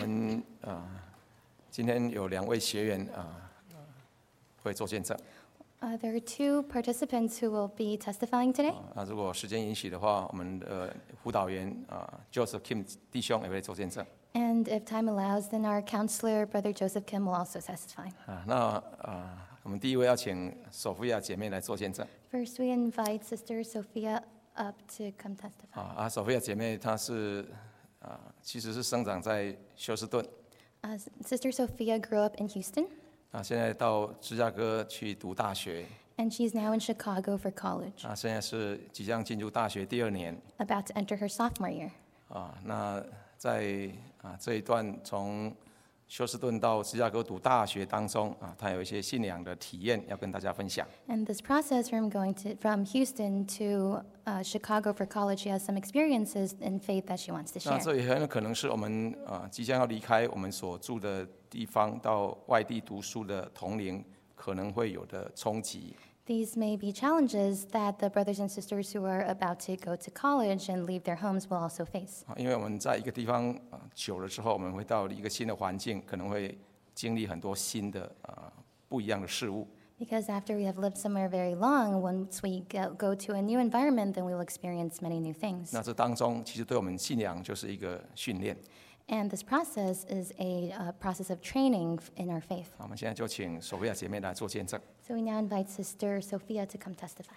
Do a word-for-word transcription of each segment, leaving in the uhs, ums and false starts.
们呃今天有两位学员啊、呃、会做见证。 Uh, there are two participants who will be testifying today. 啊，那如果时间允许的话，我们的辅导员啊、呃、Joseph Kim 弟兄也会做见证。 And if time allows, then our counselor, Brother Joseph Kim, will also testify. 啊，那啊、呃，我们第一位要请索菲亚姐妹来做见证。 First, we invite Sister Sophia up to come testify. 啊啊，索菲亚姐妹她是啊、呃，其实是生长在休斯顿。 Uh, Sister Sophia grew up in Houston. 啊，现在到芝加哥去读大学。 And she's now in Chicago for college. 啊，现在是即将进入大学第二年。 About to enter her sophomore year. 啊，那在啊这一段从休斯顿到芝加哥读大学当中啊，她有一些信仰的体验要跟大家分享。 And this process from going to from Houston to uh, Chicago for college, she has some experiences in faith that she wants to 那 share. 这也很有可能是我们啊即将要离开我们所住的地方，到外地读书的同龄可能会有的冲击。 These may be challenges that the brothers and sisters who are about to go to college and leave their homes will also face. 啊，因为我们在一个地方啊久了之后，我们会到一个新的环境，可能会经历很多新的啊不一样的事物。 Because after we have lived somewhere very long, once we go, go to a new environment, then we will experience many new things. 那这当中其实对我们信仰就是一个训练。 And this process is a uh, process of training in our faith. 好，我们现在就请索菲亚姐妹来做见证。 So we now invite Sister Sophia to come testify.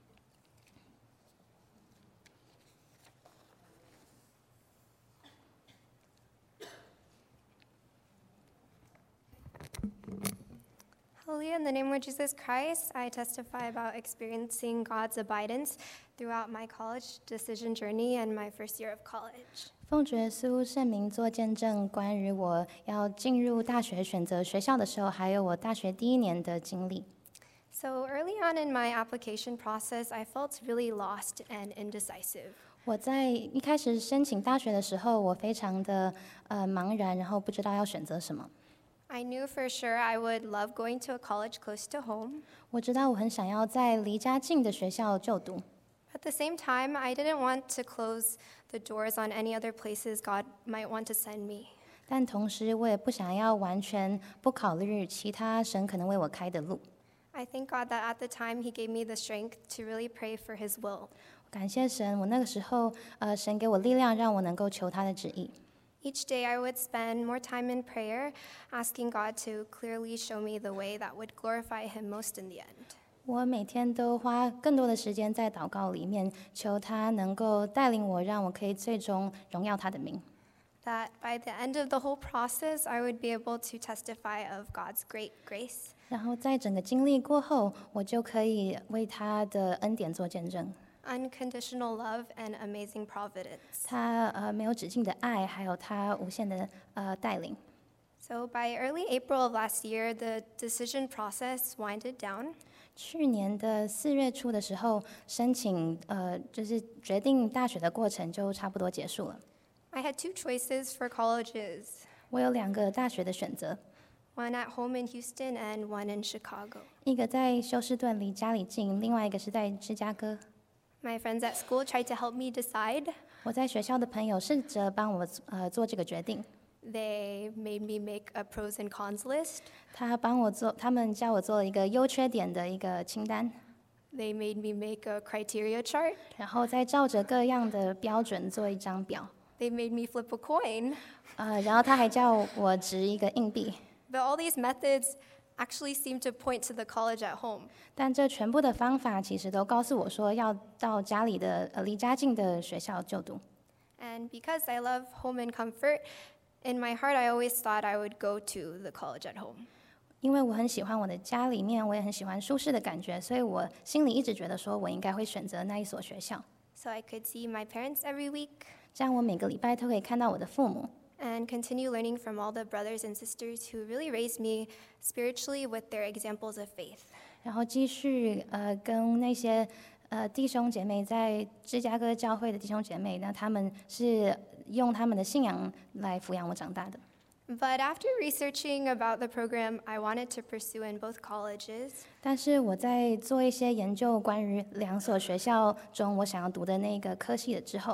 Hallelujah. In the name of Jesus Christ, I testify about experiencing God's abidance throughout my college decision journey and my first year of college. 奉主耶稣圣名做见证，关于我要进入大学选择学校的时候，还有我大学第一年的经历。 So early on in my application process, I felt really lost and indecisive. 我在一开始申请大学的时候，我非常的呃茫然，然后不知道要选择什么。 I knew for sure I would love going to a college close to home. 我知道我很想要在离家近的学校就读。 At the same time, I didn't want to close the doors on any other places God might want to send me. 但同时，我也不想要完全不考虑其他神可能为我开的路。 I thank God that at the time He gave me the strength to really pray for His will. 感谢神，我那个时候，呃，神给我力量，让我能够求他的旨意。 Each day I would spend more time in prayer, asking God to clearly show me the way that would glorify Him most in the end. 我每天都花更多的时间在祷告里面，求他能够带领我，让我可以最终荣耀他的名。 That by the end of the whole process, I would be able to testify of God's great grace. 然后在整个经历过后，我就可以为他的恩典做见证。 Unconditional love and amazing providence. 他呃没有止境的爱，还有他无限的呃带领。 So by early April of last year, the decision process winded down. 去年的四月初的时候，申请呃就是决定大学的过程就差不多结束了。 I had two choices for colleges, 我有两个大学的选择， one at home in Houston and one in Chicago. 一个在休斯顿离家里近，另外一个是在芝加哥。 My friends at school tried to help me decide. 我在学校的朋友试着帮我呃做这个决定， They made me make a pros and cons list. 他帮我做，他们教我做了一个优缺点的一个清单， They made me make a criteria chart. 然后再照着各样的标准做一张表。 They made me flip a coin. 呃，然后他还叫我掷一个硬币， But all these methods actually seem to point to the college at home. 但这全部的方法其实都告诉我说要到家里的呃离家近的学校就读。 And because I love home and comfort, in my heart I always thought I would go to the college at home. 因为我很喜欢我的家里面，我也很喜欢舒适的感觉，所以我心里一直觉得说我应该会选择那一所学校， So I could see my parents every week 这样我每个礼拜都可以看到我的父母。 and continue learning from all the brothers and sisters who really raised me spiritually with their examples of faith. 然后继续呃跟那些呃弟兄姐妹在芝加哥教会的弟兄姐妹，那他们是用他们的信仰来抚养我长大的。 But after researching about the program I wanted to pursue in both colleges, 但是我在做一些研究关于两所学校中我想要读的那个科系的之后，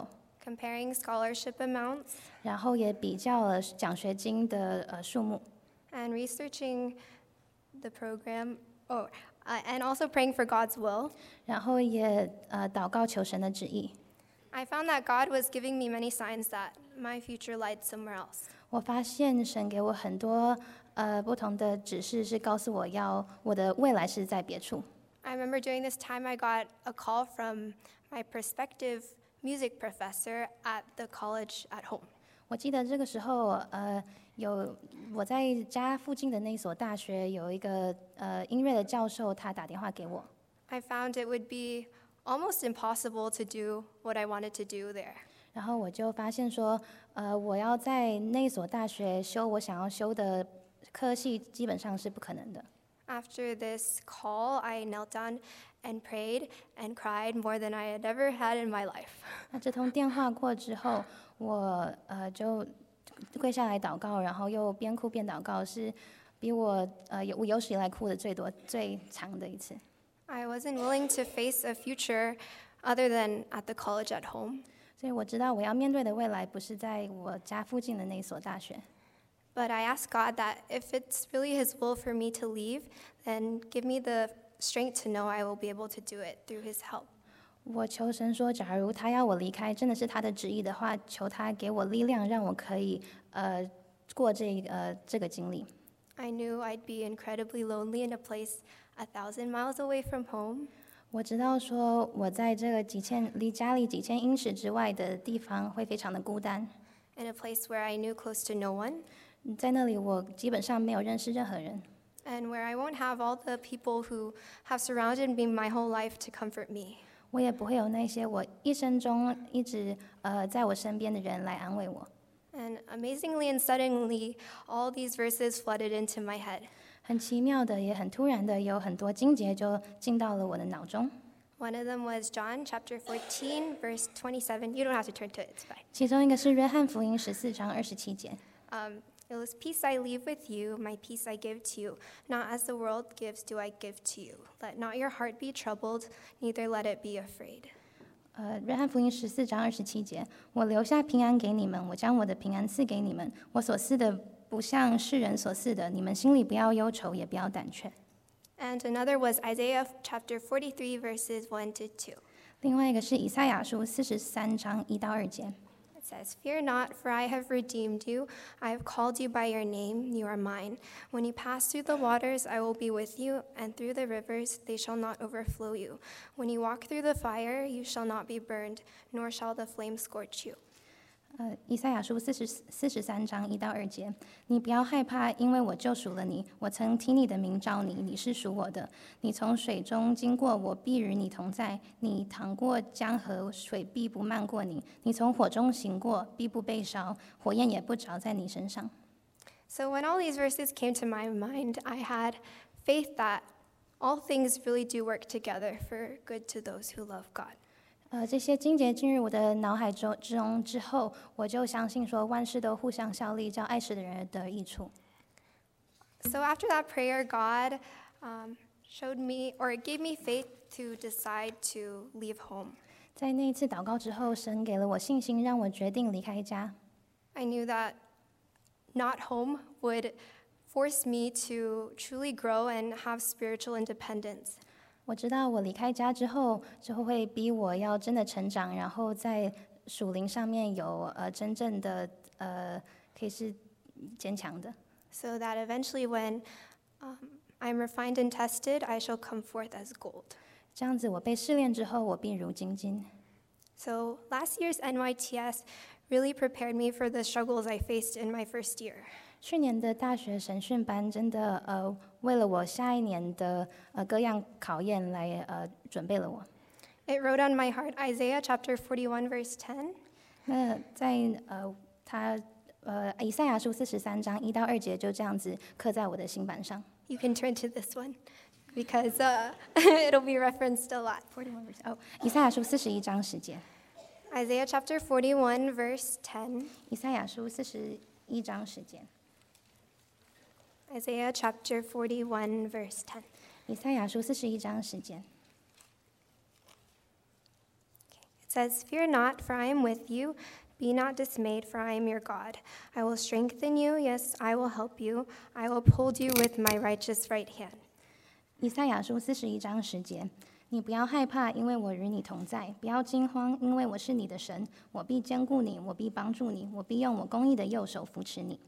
comparing scholarship amounts, 然后也比较了奖学金的呃数目， and researching the program, oh, uh, and also praying for God's will. 然后也呃祷告求神的旨意。 I found that God was giving me many signs that my future lied somewhere else. 我发现神给我很多呃不同的指示，是告诉我要我的未来是在别处。 I remember during this time I got a call from my prospective music professor at the college at home. 我记得这个时候，呃，有我在家附近的那所大学有一个呃音乐的教授，他打电话给我。 I found it would be almost impossible to do what I wanted to do there. 然后我就发现说，呃，我要在那所大学修我想要修的科系，基本上是不可能的。 After this call, I knelt down and prayed and cried more than I had ever had in my life. 那这通电话过之后，我呃就跪下来祷告，然后又边哭边祷告，是比我呃有我有史以来哭的最多、最长的一次。 I wasn't willing to face a future other than at the college at home. 所以我知道我要面对的未来不是在我家附近的那所大学。 But I asked God that if it's really His will for me to leave, then give me the strength to know I will be able to do it through His help. 我求神说，假如他要我离开，真的是他的旨意的话，求他给我力量，让我可以呃过这个、呃、这个经历。 I knew I'd be incredibly lonely in a place a thousand miles away from home. 我知道说我在这个几千离家里几千英尺之外的地方会非常的孤单， In a place where I knew close to no one, 在那里我基本上没有认识任何人， and where I won't have all the people who have surrounded me my whole life to comfort me. 我也不会有那些我一生中一直呃在我身边的人来安慰我。 And amazingly and suddenly, all these verses flooded into my head. 很奇妙的，也很突然的，有很多经节就进到了我的脑中。 One of them was John chapter fourteen, verse twenty-seven. You don't have to turn to it, it's fine. 其中一个是约翰福音十四章二十七节。 Um, it was, "Peace I leave with you, my peace I give to you. Not as the world gives do I give to you. Let not your heart be troubled, neither let it be afraid." 呃，约翰福音十四章二十七节，我留下平安给你们，我将我的平安赐给你们。我所赐的不像世人所赐的，你们心里不要忧愁，也不要胆怯。 And another was Isaiah chapter forty-three, verses one to two. 另外一个是以赛亚书四十三章一到二节， It says, "Fear not, for I have redeemed you. I have called you by your name, you are mine. When you pass through the waters, I will be with you, and through the rivers, they shall not overflow you. When you walk through the fire, you shall not be burned, nor shall the flame scorch you." 呃，以赛亚书四十四十三章一到二节，你不要害怕，因为我救赎了你。我曾听你的名召你，你是属我的。你从水中经过，我必与你同在。你淌过江河，水必不漫过你。你从火中行过，必不被烧，火焰也不着在你身上。 So when all these verses came to my mind, I had faith that all things really do work together for good to those who love God. 呃，这些经节进入我的脑海中之中之后，我就相信说万事都互相效力，叫爱神的人得益处。 So after that prayer, God um, showed me, or gave me faith to decide to leave home. 在那一次祷告之后，神给了我信心，让我决定离开家。 I knew that not home would force me to truly grow and have spiritual independence. 我知道我离开家之后，之后会逼我要真的成长，然后在属灵上面有呃真正的呃可以是坚强的。 So that eventually when um, I'm refined and tested, I shall come forth as gold. 这样子，我被试炼之后，我必如金金。 So last year's N Y T S really prepared me for the struggles I faced in my first year. 去年的大学神训班真的呃为了我下一年的呃各样考验来呃准备了我。 It wrote on my heart Isaiah chapter forty-one, verse ten. 那在呃他呃以赛亚书四十三章一到二节就这样子刻在我的心板上。 You can turn to this one because uh, it'll be referenced a lot. 哦，以赛亚书四十一章十节。 Isaiah chapter forty-one, verse ten. 以赛亚书四十一章十节。 Isaiah chapter forty-one, verse ten. 以赛亚书四十一章十节。 It says, "Fear not, for I am with you. Be not dismayed, for I am your God. I will strengthen you. Yes, I will help you. I will uphold you with my righteous right hand." 以赛亚书四十一章十节，你不要害怕，因为我与你同在；不要惊慌，因为我是你的神，我必坚固你，我必帮助你，我必用我公义的右手扶持你。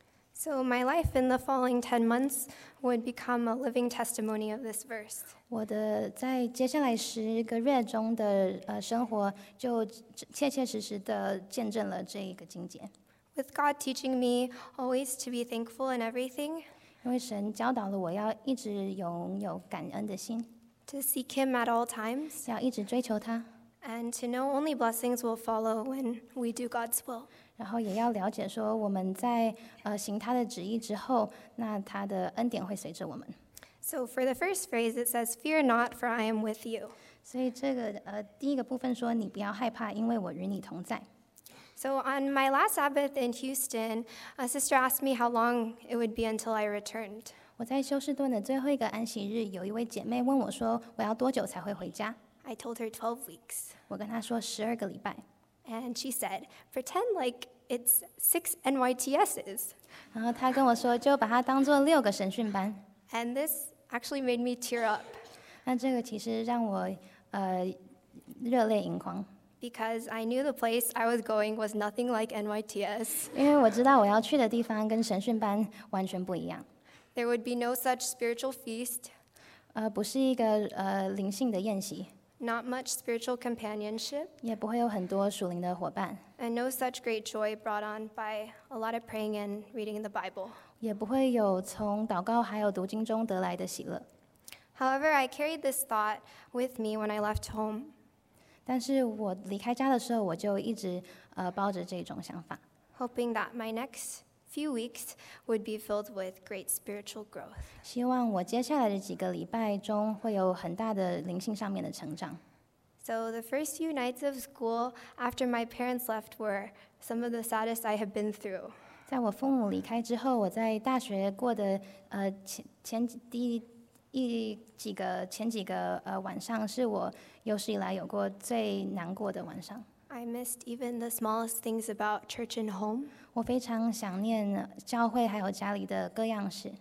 So my life in the following ten months would become a living testimony of this verse. 我的在接下来十个月中的呃生活，就切切实实的见证了这一个经节。 With God teaching me always to be thankful in everything, 因为神教导了我要一直拥有感恩的心， to seek Him at all times, 要一直追求他， and to know only blessings will follow when we do God's will. 然后也要了解说我们在呃行他的旨意之后，那他的恩典会随着我们。 So for the first phrase, it says, "Fear not, for I am with you." 所以这个呃第一个部分说，你不要害怕，因为我与你同在。 So on my last Sabbath in Houston, a sister asked me how long it would be until I returned. 我在休士顿的最后一个安息日，有一位姐妹问我说，我要多久才会回家？ I told her twelve weeks. 我跟她说十二个礼拜。 And she said, "Pretend like it's six N Y T S's." 然后她跟我说，就把它当做六个神训班。 And this actually made me tear up 那这个其实让我呃热泪盈眶， because I knew the place I was going was nothing like N Y T S. 因为我知道我要去的地方跟神训班完全不一样， There would be no such spiritual feast, 呃，不是一个呃灵性的宴席， not much spiritual companionship, 也不会有很多属灵的伙伴， and no such great joy brought on by a lot of praying and reading the Bible. 也不会有从祷告还有读经中得来的喜乐。 However, I carried this thought with me when I left home. 但是我离开家的时候，我就一直呃抱着这种想法， hoping that my next few weeks would be filled with great spiritual growth. 希望我接下来的几个礼拜中会有很大的灵性上面的成长。 So the first few nights of school after my parents left were some of the saddest I have been through. 在我父母离开之后，我在大学过的呃前前第一几个前几个呃晚上，是我有史以来有过最难过的晚上。 I missed even the smallest things about church and home. 我非常想念教会还有家里的各样事。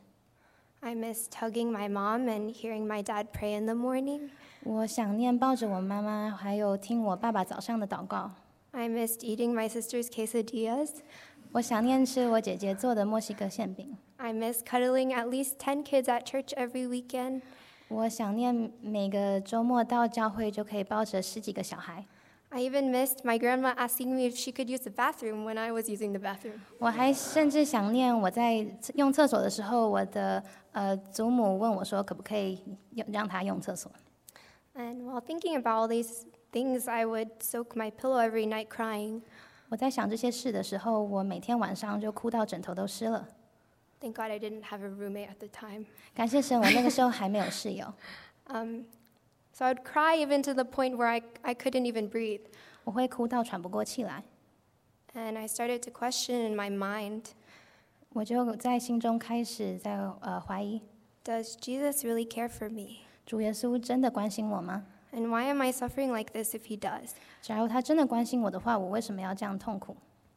I missed hugging my mom and hearing my dad pray in the morning. 我想念抱着我妈妈，还有听我爸爸早上的祷告。 I missed eating my sister's quesadillas. 我想念吃我姐姐做的墨西哥馅饼。 I miss cuddling at least ten kids at church every weekend. 我想念每个周末到教会就可以抱着十几个小孩。 I even missed my grandma asking me if she could use the bathroom when I was using the bathroom. 我还甚至想念我在用厕所的时候，我的呃祖母问我说，可不可以用让她用厕所。 And while thinking about all these things, I would soak my pillow every night crying. 我在想这些事的时候，我每天晚上就哭到枕头都湿了。 Thank God I didn't have a roommate at the time. 感谢神，我那个时候还没有室友。 Um, so I would cry even to the point where I, I couldn't even breathe. 我会哭到喘不过气来， And I started to question in my mind, 我就在心中开始在呃怀疑， does Jesus really care for me? 主耶稣真的关心我吗？ And why am I suffering like this if he does? 假如他真的关心我的话，我为什么要这样痛苦？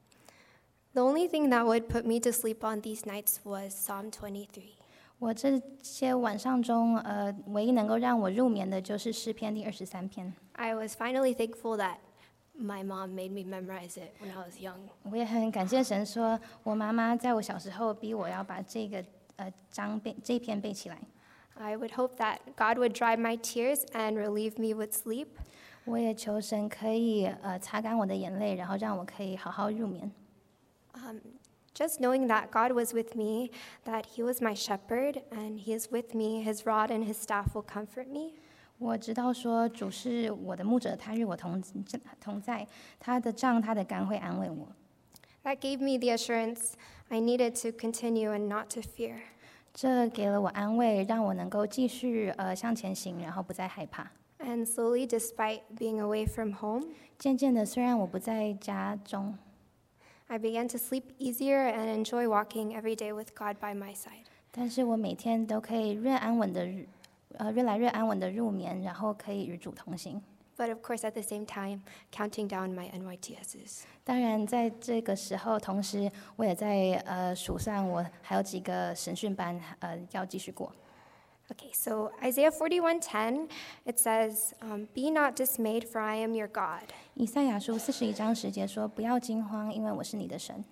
The only thing that would put me to sleep on these nights was Psalm twenty-three. 我这些晚上中，呃，唯一能够让我入眠的就是诗篇第二十三篇。 I was finally thankful that my mom made me memorize it when I was young. 我也很感谢神说，我妈妈在我小时候逼我要把这个呃章背这一篇背起来。 I would hope that God would dry my tears and relieve me with sleep. 我也求神可以呃擦干我的眼泪，然后让我可以好好入眠。 Um, just knowing that God was with me, that He was my shepherd, and He is with me, His rod and His staff will comfort me. 我知道说主是我的牧者，他与我同同在，他的杖、他的竿会安慰我。 That gave me the assurance I needed to continue and not to fear. 这给了我安慰，让我能够继续呃向前行，然后不再害怕。 And slowly, despite being away from home, 渐渐的，虽然我不在家中， I began to sleep easier and enjoy walking every day with God by my side. 但是我每天都可以越安稳的，呃，越来越安稳的入眠，然后可以与主同行。 but of course at the same time, counting down my N Y T Ss. 当然，在这个时候，同时我也在呃数算我还有几个神训班呃要继续过。 Okay, so Isaiah forty-one ten, it says, um, "Be not dismayed, for I am your God." 以赛亚书四十一章十节说：“不要惊慌，因为我是你的神。”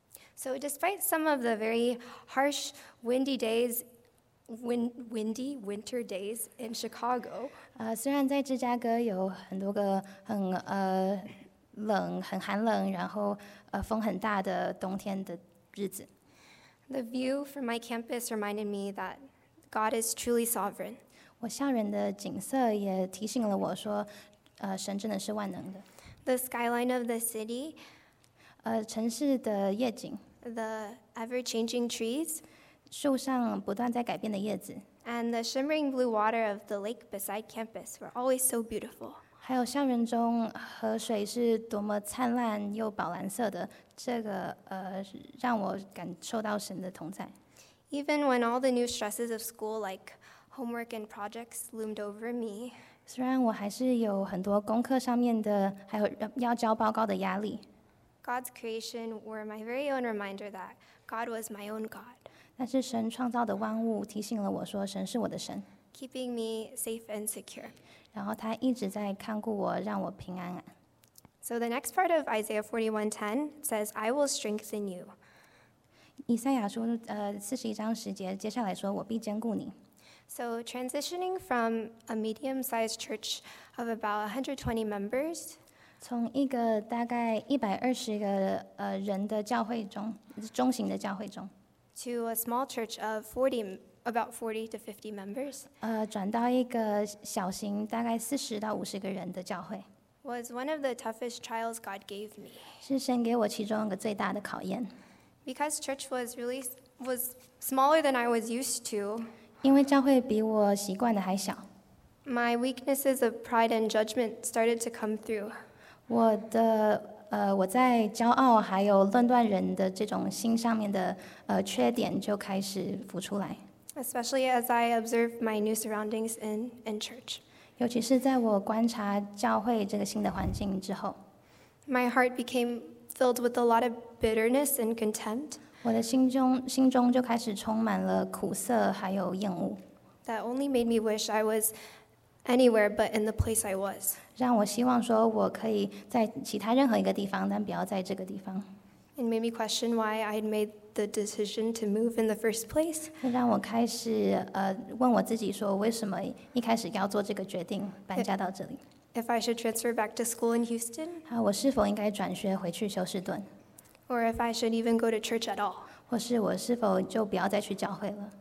So despite some of the very harsh, windy days, win- windy winter days in Chicago, 呃，虽然在芝加哥有很多个很呃冷、很寒冷，然后呃风很大的冬天的日子， the view from my campus reminded me that God is truly sovereign. 我校园的景色也提醒了我说，呃，神真的是万能的。 The skyline of the city, 呃，城市的夜景， the ever-changing trees, 树上不断在改变的叶子， and the shimmering blue water of the lake beside campus were always so beautiful. 还有校园中河水是多么灿烂又宝蓝色的，这个呃让我感受到神的同在。 Even when all the new stresses of school, like homework and projects, loomed over me, 虽然我还是有很多功课上面的，还有要交报告的压力， God's creation were my very own reminder that God was my own God, 但是神创造的万物提醒了我说，神是我的神， keeping me safe and secure. 然后他一直在看顾我，让我平安。 So the next part of Isaiah forty-one ten says, "I will strengthen you." 以赛亚书呃四十一章十节，接下来说：“我必兼顾你。” So transitioning from a medium-sized church of about one hundred twenty members 从一个大概一百二十个呃人的教会中，中型的教会中， to a small church of forty, about forty to fifty members, 呃，转到一个小型大概四十到五十个人的教会， was one of the toughest trials God gave me. 是神给我其中一个最大的考验。 Because church was really was smaller than I was used to, 因为教会比我习惯的还小， my weaknesses of pride and judgment started to come through. 我的呃我在骄傲还有论断人的这种心上面的呃缺点就开始浮出来， Especially as I observed my new surroundings in, in church. 尤其是在我观察教会这个新的环境之后， My heart became filled with a lot of bitterness and contempt 我的心中心中就开始充满了苦涩还有厌恶， that only made me wish I was anywhere but in the place I was. 让我希望说我可以在其他任何一个地方，但不要在这个地方。 It made me question why I had made the decision to move in the first place. 让我开始呃问我自己说，为什么一开始要做这个决定，搬家到这里？ If I should transfer back to school in Houston, 啊，我是否应该转学回去休斯顿， or if I should even go to church at all. 或是我是否就不要再去教会了？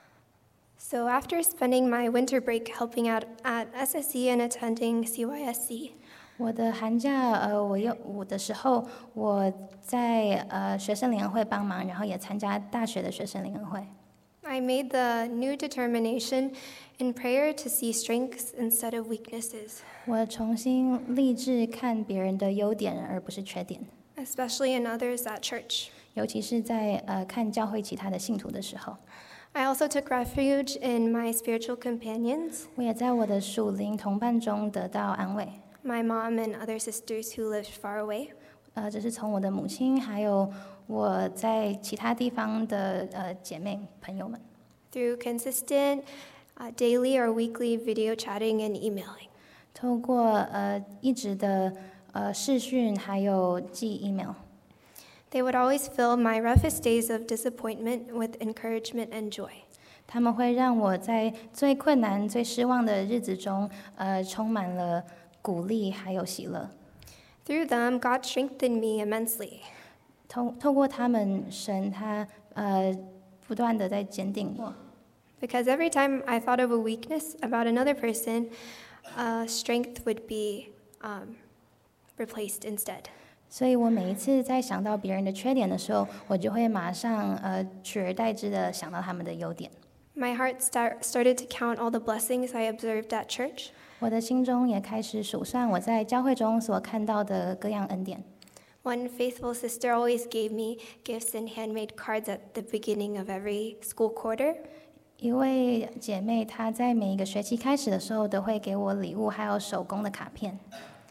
So after spending my winter break helping out at S S E and attending C Y S C, 我的寒假，呃，我有我的时候，我在呃学生联合会帮忙，然后也参加大学的学生联合会。 I made the new determination in prayer to see strengths instead of weaknesses, 我重新立志看别人的优点，而不是缺点， especially in others at church. 尤其是在呃看教会其他的信徒的时候。 I also took refuge in my spiritual companions, 我也在我的属灵同伴中得到安慰。 my mom and other sisters who lived far away. 呃，这是从我的母亲，还有我在其他地方的呃姐妹朋友们， Through consistent uh, daily or weekly video chatting and emailing. 透过呃一直的呃视讯，还有寄 email， They would always fill my roughest days of disappointment with encouragement and joy. 他们会让我在最困难、最失望的日子中，呃，充满了鼓励还有喜乐。 Through them, God strengthened me immensely. 透透过他们，神他呃不断的在坚定我。 Because every time I thought of a weakness about another person, uh, strength would be um, replaced instead. 所以我每一次在想到别人的缺点的时候，我就会马上呃取而代之的想到他们的优点。 My heart start, started to count all the blessings I observed at church. 我的心中也开始数算我在教会中所看到的各样恩典。 One faithful sister always gave me gifts and handmade cards at the beginning of every school quarter. 一位姐妹，她在每一个学期开始的时候都会给我礼物，还有手工的卡片。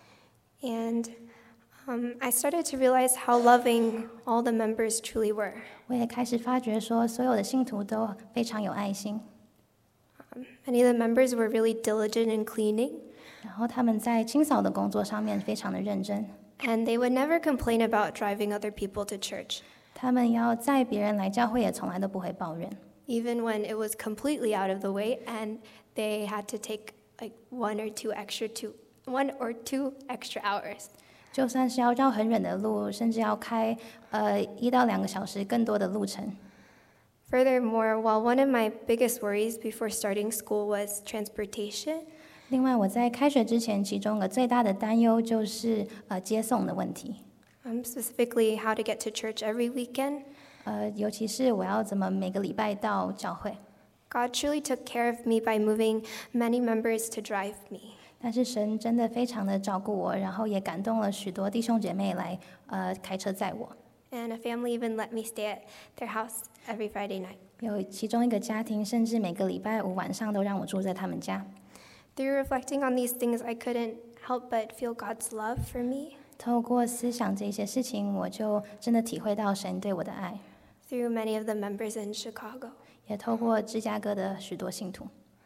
And um, I started to realize how loving all the members truly were. 我也开始发觉说，所有的信徒都非常有爱心。 Um, many of the members were really diligent in cleaning. 然后他们在清扫的工作上面非常的认真。 And they would never complain about driving other people to church. 他们要载别人来教会，也从来都不会抱怨。 Even when it was completely out of the way and they had to take like one or two extra two, one or two extra hours. 就算是要绕很远的路，甚至要开呃一到两个小时更多的路程。 Furthermore, while one of my biggest worries before starting school was transportation, 另外，我在开学之前，其中一个最大的担忧就是呃接送的问题。 um, specifically how to get to church every weekend. 呃，尤其是我要怎么每个礼拜到教会。 God truly took care of me by moving many members to drive me. 但是神真的非常的照顾我，然后也感动了许多弟兄姐妹来呃开车载我。 And a family even let me stay at their house every Friday night. 有其中一个家庭，甚至每个礼拜五晚上都让我住在他们家。 Through reflecting on these things, I couldn't help but feel God's love for me. 透过思想这些事情，我就真的体会到神对我的爱。 Through many of the members in Chicago. 也透过芝加哥的许多信徒。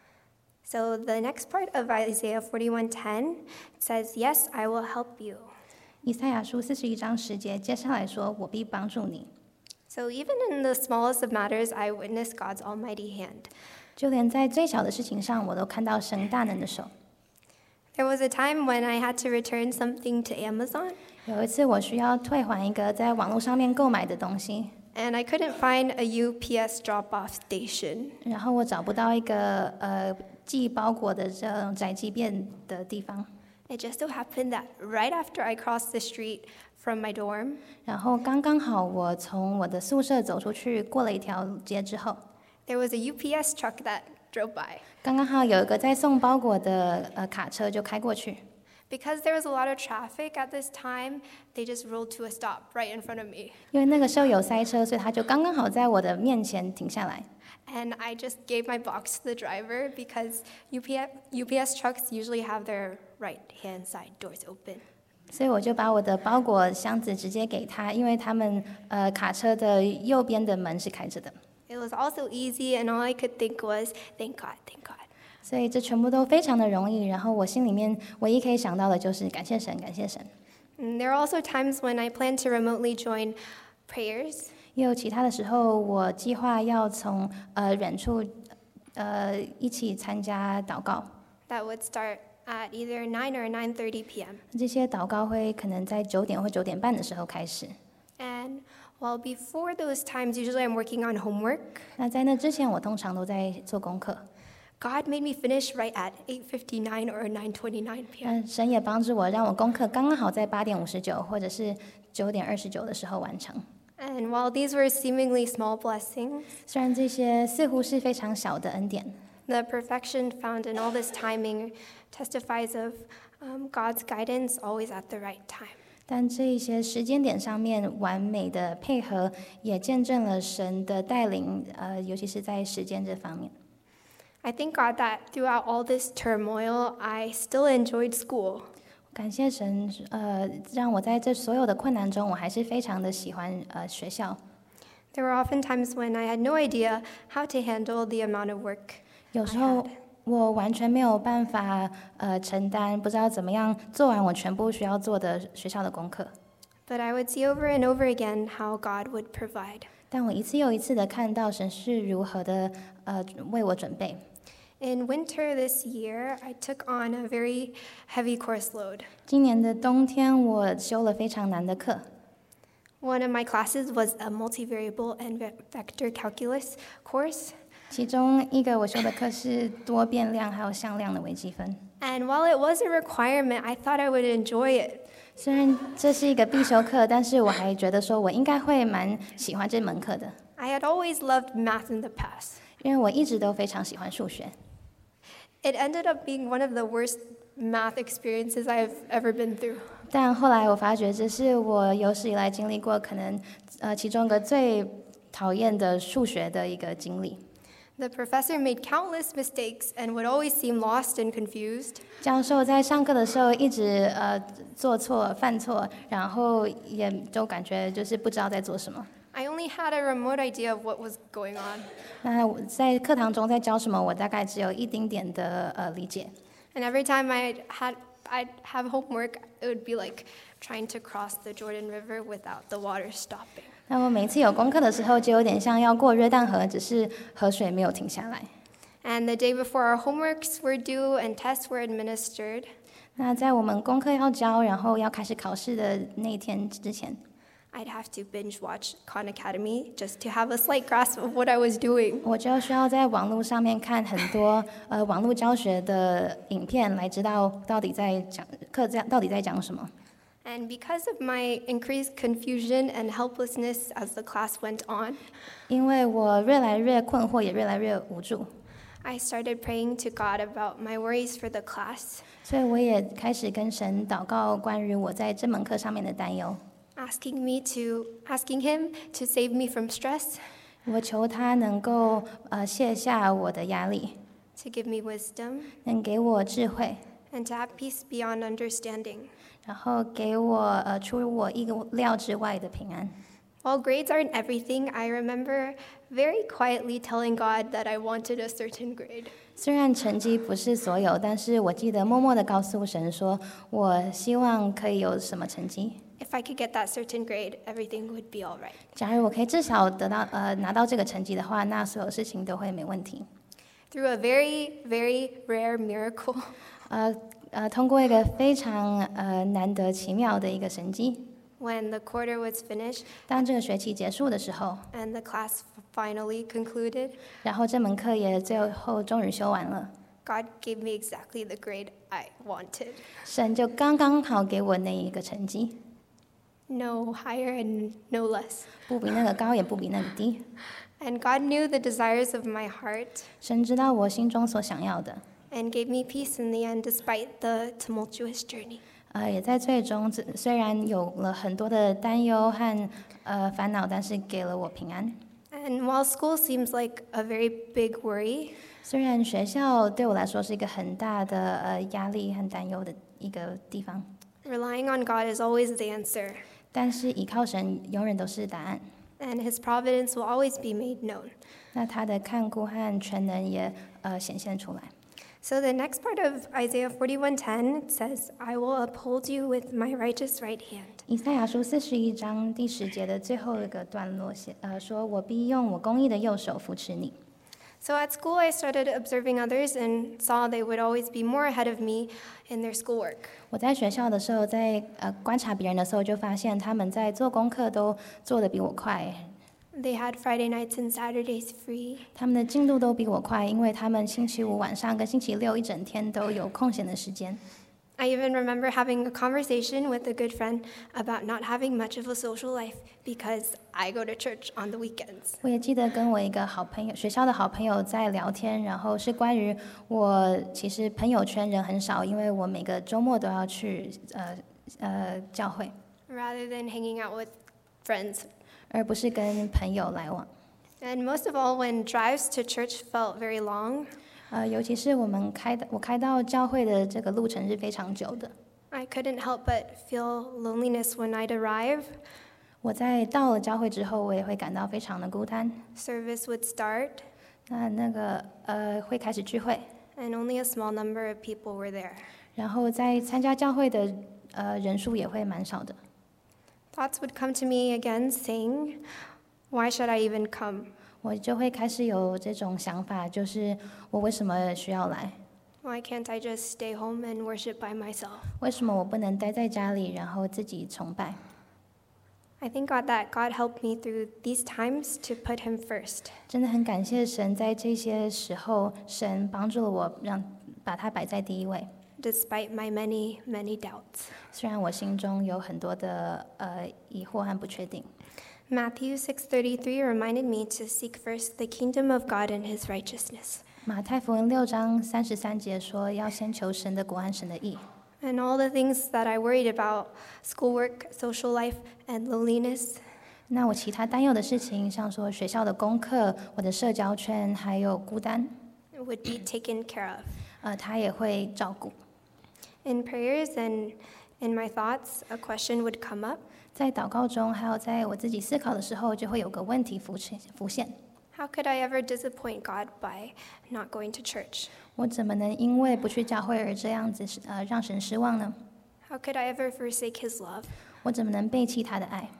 So the next part of Isaiah forty-one ten says, "Yes, I will help you." 以赛亚书四十一章十节，接下来说：“我必帮助你。” So even in the smallest of matters, I witnessed God's almighty hand. 就连在最小的事情上，我都看到神大能的手。 There was a time when I had to return something to Amazon. 有一次，我需要退还一个在网络上面购买的东西。 And I couldn't find a U P S drop-off station. 然后我找不到一个呃寄包裹的这种宅急便的地方。 It just so happened that right after I crossed the street from my dorm, 然后刚刚好，我从我的宿舍走出去，过了一条街之后， there was a U P S truck that drove by. 刚刚好有一个在送包裹的呃卡车就开过去。 Because there was a lot of traffic at this time, they just rolled to a stop right in front of me. 因为那个时候有塞车，所以他就刚刚好在我的面前停下来。 And I just gave my box to the driver because U P S, U P S trucks usually have their right-hand side doors open. 所以我就把我的包裹箱子直接给他，因为他们呃卡车的右边的门是开着的。 It was also easy, and all I could think was, thank God, thank God. 所以这全部都非常的容易，然后我心里面唯一可以想到的就是感谢神，感谢神。 And there are also times when I plan to remotely join prayers. 也有其他的时候，我计划要从呃远处呃一起参加祷告。 That would start at either nine or nine thirty p m 这些祷告会可能在九点或九点半的时候开始。 And while before those times, usually I'm working on homework. 那在那之前，我通常都在做功课。 God made me finish right at eight fifty-nine or nine twenty-nine p m 那神也帮助我，让我功课刚刚好在八点五十九或者是九点二十九的时候完成。 And while these were seemingly small blessings, 虽然这些似乎是非常小的恩典， the perfection found in all this timing testifies of um, God's guidance always at the right time. 但这一些时间点上面完美的配合，也见证了神的带领，呃，尤其是在时间这方面。 I thank God that throughout all this turmoil, I still enjoyed school. 感谢神，呃，让我在这所有的困难中，我还是非常的喜欢呃学校。 There were often times when I had no idea how to handle the amount of work 有时候我完全没有办法呃承担，不知道怎么样做完我全部需要做的学校的功课。 but I would see over and over again how God would provide. 但我一次又一次的看到神是如何的呃为我准备。 In winter this year, I took on a very heavy course load. 今年的冬天，我修了非常难的课。 One of my classes was a multivariable and ve- vector calculus course. 其中一个我修的课是多变量还有向量的微积分。 And while it was a requirement, I thought I would enjoy it. 虽然这是一个必修课，但是我还觉得说我应该会蛮喜欢这门课的， I had always loved math in the past. 因为我一直都非常喜欢数学。 It ended up being one of the worst math experiences I've ever been through. 但后来我发觉，这是我有史以来经历过可能呃其中一个最讨厌的数学的一个经历。 The professor made countless mistakes and would always seem lost and confused. 教授在上课的时候一直呃做错、犯错，然后也就感觉就是不知道在做什么。 I only had a remote idea of what was going on. 那我在课堂中在教什么，我大概只有一丁点的呃理解。 And every time I had I'd have homework, it would be like trying to cross the Jordan River without the water stopping. 那我每次有功课的时候，就有点像要过约旦河，只是河水没有停下来。 And the day before our homeworks were due and tests were administered, 那在我们功课要交，然后要开始考试的那一天之前， I'd have to binge watch Khan Academy just to have a slight grasp of what I was doing. 我就需要在网络上面看很多呃网络教学的影片，来知道到底在讲课在到底在讲什么。 And because of my increased confusion and helplessness as the class went on, 因为我越来越困惑，也越来越无助， I started praying to God about my worries for the class, 所以我也开始跟神祷告关于我在这门课上面的担忧。 asking me to asking him to save me from stress, 我求他能够呃卸下我的压力， to give me wisdom, 能给我智慧， and to have peace beyond understanding. 然后给我呃出乎我意料之外的平安。 While grades aren't everything, I remember very quietly telling God that I wanted a certain grade. 虽然成绩不是所有，但是我记得默默地告诉神说，我希望可以有什么成绩。 If I could get that certain grade, everything would be all right. 假如我可以至少得到呃拿到这个成绩的话，那所有事情都会没问题。 Through a very, very rare miracle, 呃呃，通过一个非常呃难得奇妙的一个神迹， when the quarter was finished 当这个学期结束的时候， and the class finally concluded, 然后这门课也最后终于修完了， God gave me exactly the grade I wanted. 神就刚刚好给我那一个成绩， No higher and no less. 不比那个高，也不比那个低。 And God knew the desires of my heart 神知道我心中所想要的， and gave me peace in the end despite the tumultuous journey. 呃，也在最终虽虽然有了很多的担忧和呃烦恼，但是给了我平安。 And while school seems like a very big worry, 虽然学校对我来说是一个很大的呃压力和担忧的一个地方， relying on God is always the answer, 但是依靠神永远都是答案。 and His providence will always be made known. 那他的看顾和全能也呃显现出来。 So the next part of Isaiah forty-one ten says, I will uphold you with my righteous right hand. 以赛亚书四十一章第十节的最后一个段落写，呃，说我必用我公义的右手扶持你。 So at school, I started observing others and saw they would always be more ahead of me in their schoolwork. 我在学校的时候，在呃观察别人的时候，就发现他们在做功课都做得比我快， They had Friday nights and Saturdays free. 他们的进度都比我快，因为他们星期五晚上跟星期六一整天都有空闲的时间。 I even remember having a conversation with a good friend about not having much of a social life because I go to church on the weekends. 我也记得跟我一个好朋友，学校的好朋友在聊天，然后是关于我其实朋友圈人很少，因为我每个周末都要去呃呃教会， rather than hanging out with friends. 而不是跟朋友来往。 And most of all, when drives to church felt very long, 呃，尤其是我们开的，我开到教会的这个路程是非常久的。 I couldn't help but feel loneliness when I'd arrive. 我在到了教会之后，我也会感到非常的孤单。 Service would start, 那那个呃会开始聚会， and only a small number of people were there. 然后在参加教会的呃人数也会蛮少的。 Thoughts would come to me again saying, why should I even come? 我就会开始有这种想法，就是我为什么需要来？ Why can't I just stay home and worship by myself? 为什么我不能待在家里，然后自己崇拜？ I thank God that God helped me through these times to put Him first. 真的很感谢神，在这些时候，神帮助了我，让把他摆在第一位。 Despite my many, many doubts. 虽然我心中有很多的呃疑惑和不确定。 Matthew six thirty-three reminded me to seek first the kingdom of God and His righteousness. 马太福音六章三十三节说，要先求神的国和神的义。 And all the things that I worried about, schoolwork, social life, and loneliness, 那我其他担忧的事情，像说学校的功课、我的社交圈，还有孤单， would be taken care of. 呃，他也会照顾。 In prayers and in my thoughts, a question would come up. 在祷告中，还有在我自己思考的时候，就会有个问题浮现浮现： How could I ever disappoint God by not going to church? 我怎么能因为不去教会而这样子呃让神失望呢？ How could I ever forsake His love? 我怎么能背弃他的爱？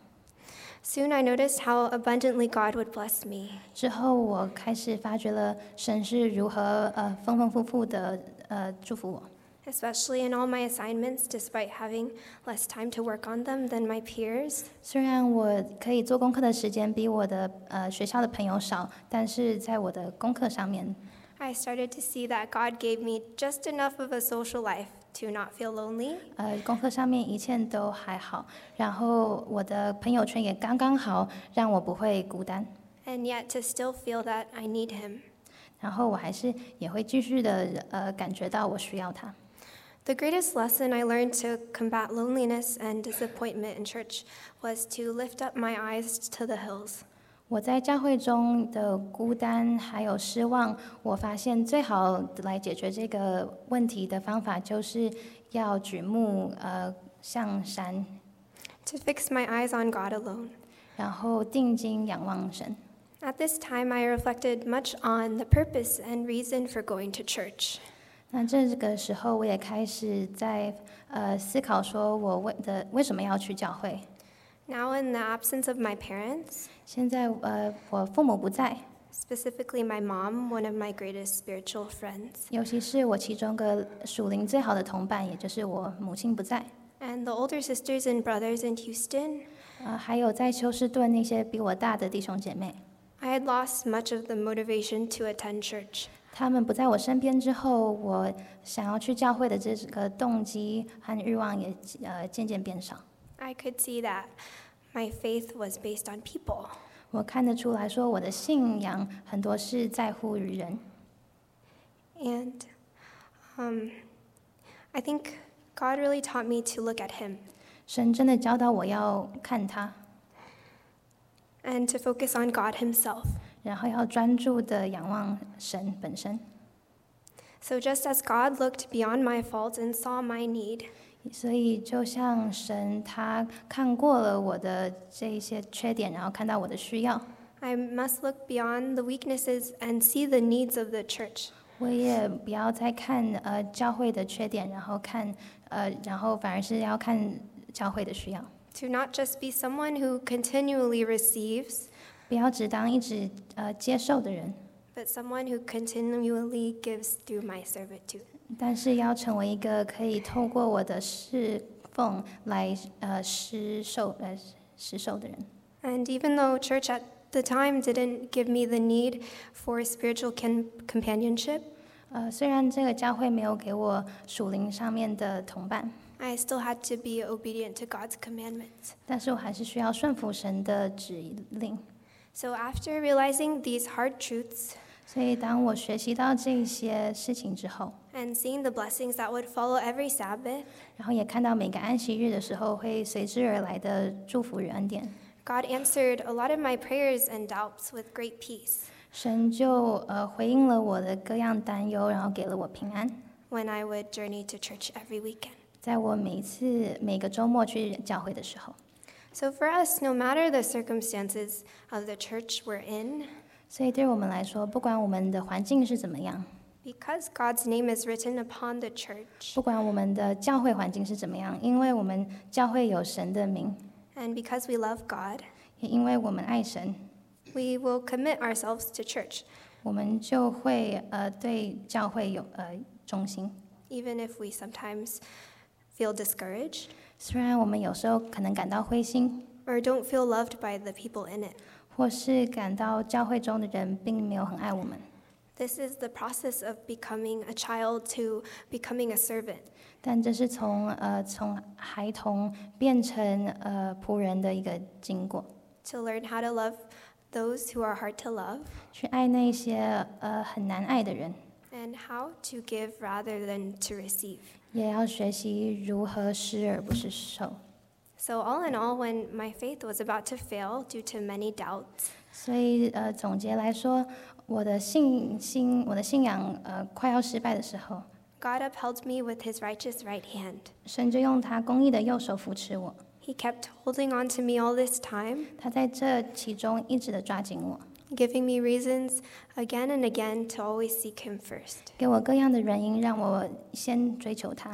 Soon I noticed how abundantly God would bless me. 之后，我开始发觉了神是如何呃丰丰富富的呃祝福我。 Especially in all my assignments, despite having less time to work on them than my peers. 虽然我可以做功课的时间比我的呃学校的朋友少，但是在我的功课上面， I started to see that God gave me just enough of a social life to not feel lonely. 呃功课上面一切都还好，然后我的朋友圈也刚刚好，让我不会孤单。 And yet to still feel that I need Him. 然后我还是也会继续的呃感觉到我需要他。 The greatest lesson I learned to combat loneliness and disappointment in church was to lift up my eyes to the hills. 我在教会中的孤单还有失望，我发现最好来解决这个问题的方法，就是要举目呃向山， To fix my eyes on God alone. 然后定睛仰望神。 At this time, I reflected much on the purpose and reason for going to church. 那这个时候，我也开始在呃思考，说我为的为什么要去教会？ Now, in the absence of my parents, 现在呃我父母不在， specifically my mom, one of my greatest spiritual friends, 尤其是我其中个属灵最好的同伴，也就是我母亲不在， and the older sisters and brothers in Houston, 呃还有在休斯顿那些比我大的弟兄姐妹， I had lost much of the motivation to attend church. 他们不在我身边之后，我想要去教会的这个动机和欲望也呃渐渐变少。 I could see that my faith was based on people. 我看得出来说，我的信仰很多是在乎于人。 And um, I think God really taught me to look at Him 神真的教导我要看他， and to focus on God Himself. 然后要专注的仰望神本身。 So just as God looked beyond my faults and saw my need, 所以就像神他看过了我的这一些缺点，然后看到我的需要， I must look beyond the weaknesses and see the needs of the church. 我也不要再看呃教会的缺点，然后看呃然后反而是要看教会的需要。 To not just be someone who continually receives, 不要只当一直呃接受的人， but someone who continually gives through my servitude. 但是要成为一个可以透过我的侍奉来呃施受呃施受的人。 And even though church at the time didn't give me the need for spiritual can- companionship, 呃，虽然这个教会没有给我属灵上面的同伴， I still had to be obedient to God's commandments. 但是我还是需要顺服神的指令。 So after realizing these hard truths 所以当我学习到这些事情之后， and seeing the blessings that would follow every Sabbath, 然后也看到每个安息日的时候会随之而来的祝福与恩典， God answered a lot of my prayers and doubts with great peace 神就呃回应了我的各样担忧，然后给了我平安。 when I would journey to church every weekend. 在我每一次每个周末去教会的时候， So for us, no matter the circumstances of the church we're in, 所以对我们来说，不管我们的环境是怎么样， because God's name is written upon the church, 不管我们的教会环境是怎么样，因为我们教会有神的名， and because we love God, 也因为我们爱神， we will commit ourselves to church, 我们就会呃对教会有呃忠心。 even if we sometimes feel discouraged 虽然我们有时候可能感到灰心， or don't feel loved by the people in it. 或是感到教会中的人并没有很爱我们， This is the process of becoming a child to becoming a servant. 但这是从呃从孩童变成呃仆人的一个经过， To learn how to love those who are hard to love 去爱那些呃很难爱的人， and how to give rather than to receive. 也要学习如何施而不是受。 So, all in all, when my faith was about to fail due to many doubts, 所以呃，总结来说，我的信心，我的信仰呃快要失败的时候， God upheld me with his righteous right hand. 神就用他公义的右手扶持我， He kept holding on to me all this time, 他在这其中一直的抓紧我， giving me reasons again and again to always seek him first. 给我各样的原因让我先追求他。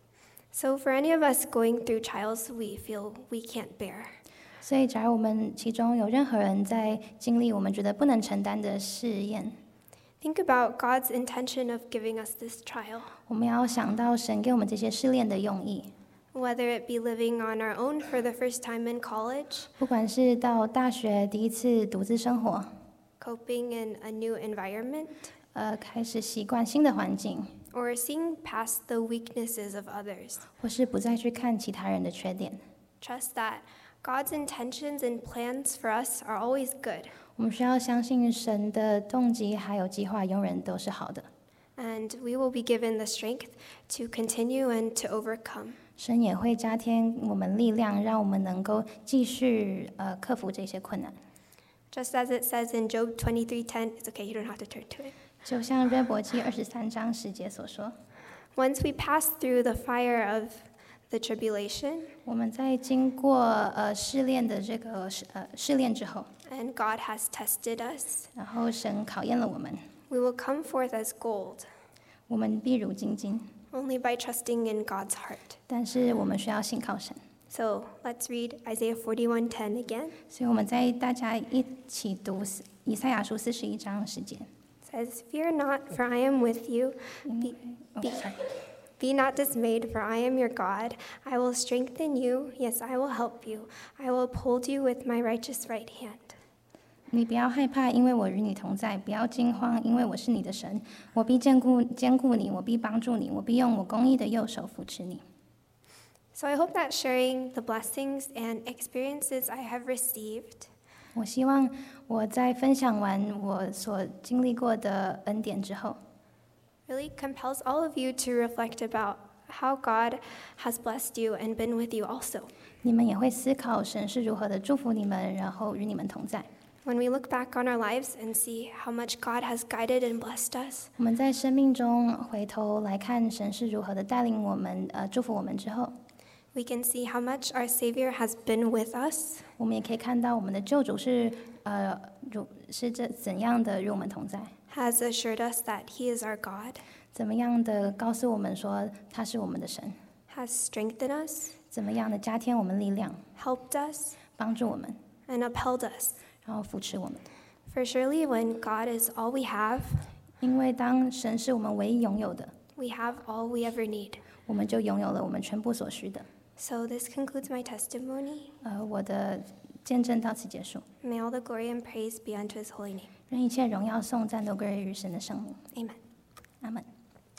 So, for any of us going through trials we feel we can't bear, 所以，假如我们其中有任何人在经历我们觉得不能承担的试验， think about God's intention of giving us this trial, 我们要想到神给我们这些试炼的用意。 whether it be living on our own for the first time in college, 不管是到大学第一次独自生活， coping in a new environment, 呃，开始习惯新的环境， or seeing past the weaknesses of others. 或是不再去看其他人的缺点， Trust that God's intentions and plans for us are always good, 我们需要相信神的动机还有计划永远都是好的。 and we will be given the strength to continue and to overcome. 神也会加添我们力量，让我们能够继续呃克服这些困难。 Just as it says in Job twenty-three ten, it's okay, you don't have to turn to it. 就像约伯记二十三章十节所说， Once we pass through the fire of the tribulation, 我们在经过呃试炼的这个试呃试炼之后， and God has tested us, 然后神考验了我们， we will come forth as gold, 我们必如金金。 only by trusting in God's heart. 但是我们需要信靠神， So let's read Isaiah forty-one ten again. 所以我们在大家一起读以赛亚书四十一章十节。 It says, Fear not, for I am with you. 因 Be, 为哦 be, sorry be not dismayed, for I am your God. I will strengthen you. Yes, I will help you. I will uphold you with my righteous right hand. 你不要害怕，因为我与你同在；不要惊慌，因为我是你的神。我必坚固坚固你，我必帮助你，我必用我公义的右手扶持你。 So I hope that sharing the blessings and experiences I have received 我希望我在分享完我所经历过的恩典之后， really compels all of you to reflect about how God has blessed you and been with you also. 你们也会思考神是如何的祝福你们，然后与你们同在。 When we look back on our lives and see how much God has guided and blessed us, 我们在生命中回头来看神是如何的带领我们，呃，祝福我们之后， we can see how much our Savior has been with us, 我们也可以看到我们的救主是，呃，如是这怎样的与我们同在， has assured us that He is our God, 怎么样的告诉我们说他是我们的神， has strengthened us, 怎么样的加添我们力量， helped us, 帮助我们， and upheld us. 然后扶持我们。 For surely when God is all we have, 因为当神是我们唯一拥有的， we have all we ever need. 我们就拥有了我们全部所需的。 So this concludes my testimony. 呃，我的见证到此结束。 May all the glory and praise be unto His holy name. 愿一切荣耀颂赞都归于神的圣名。 Amen. 阿门。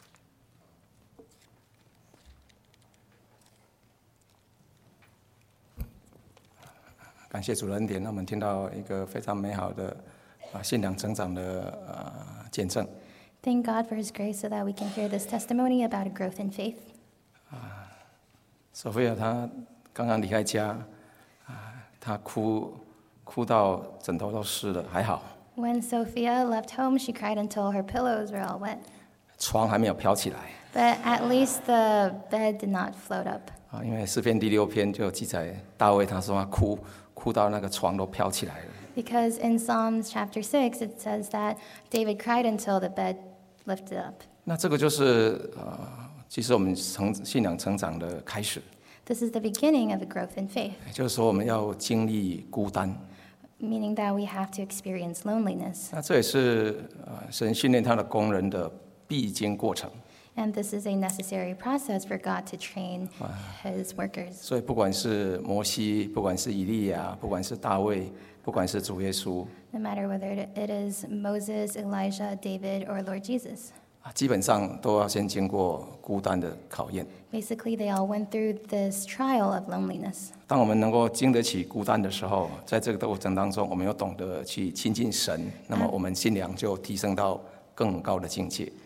感谢主的恩典，让我们听到一个非常美好的啊信仰成长的呃见证。 Thank God for His grace, so that we can hear this testimony about a growth in faith. 索菲亚她刚刚离开家，啊，她哭哭到枕头都湿了，还好， When Sophia left home, she cried until her pillows were all wet. 床还没有飘起来 But at least the bed did not float up. 啊，因为诗篇第六篇就有记载，大卫他说他哭哭到那个床都飘起来了。 Because in Psalms chapter six, it says that David cried until the bed lifted up. 那这个就是呃，其实我们成信仰成长的开始， This is the beginning of a growth in faith, 也就是说我们要经历孤单。 meaning that we have to experience loneliness. 那这也是呃神训练他的工人的必经过程。 And this is a necessary process for God to train His workers. 所以不管是摩西，不管是以利亚，不管是大卫，不管是主耶稣 No matter whether it is Moses, Elijah, David, or Lord Jesus. 啊，基本上都要先经过孤单的考验。 Basically, they all went through this trial of loneliness. 当我们能够经得起孤单的时候，在这个过程当中，我们又懂得去亲近神，那么我们信仰就提升到更高的境界。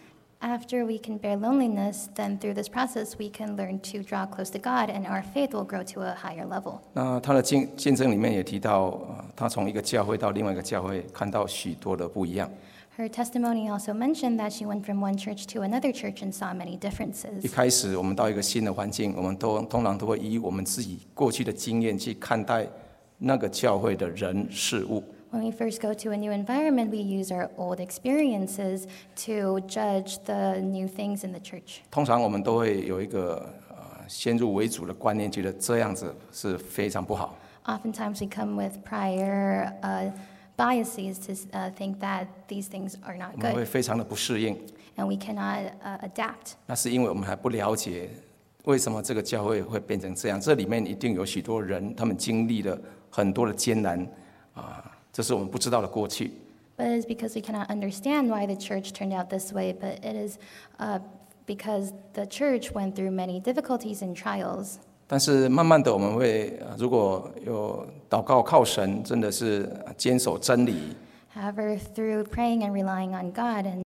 After we can bear loneliness, then through this process we can learn to draw close to God, and our faith will grow to a higher level. 那他的见见证里面也提到，呃他从一个教会到另外一个教会，看到许多的不一样。 Her testimony also mentioned that she went from one church to another church and saw many 一 differences. 开始我们到一个新的环境，我们都通常都会以我们自己过去的经验去看待那个教会的人事物。 When we first go to a new environment, we use our old experiences to judge the new things in the church. 通常我们都会有一个呃先入为主的观念，觉得这样子是非常不好。 Oftentimes we come with prior uh, biases to uh, think that these things are not 我们会 good, 非常的不适应， and we cannot uh, adapt. 那是因为我们还不了解为什么这个教会会变成这样。这里面一定有许多人，他们经历了很多的艰难啊。 这是我们不知道的过去。 But it is because we cannot understand why the church turned out this way, but it is uh, because the church went through many difficulties and trials. 但是慢慢的，我们会呃如果有祷告靠神，真的是坚守真理， However, through praying and relying on God and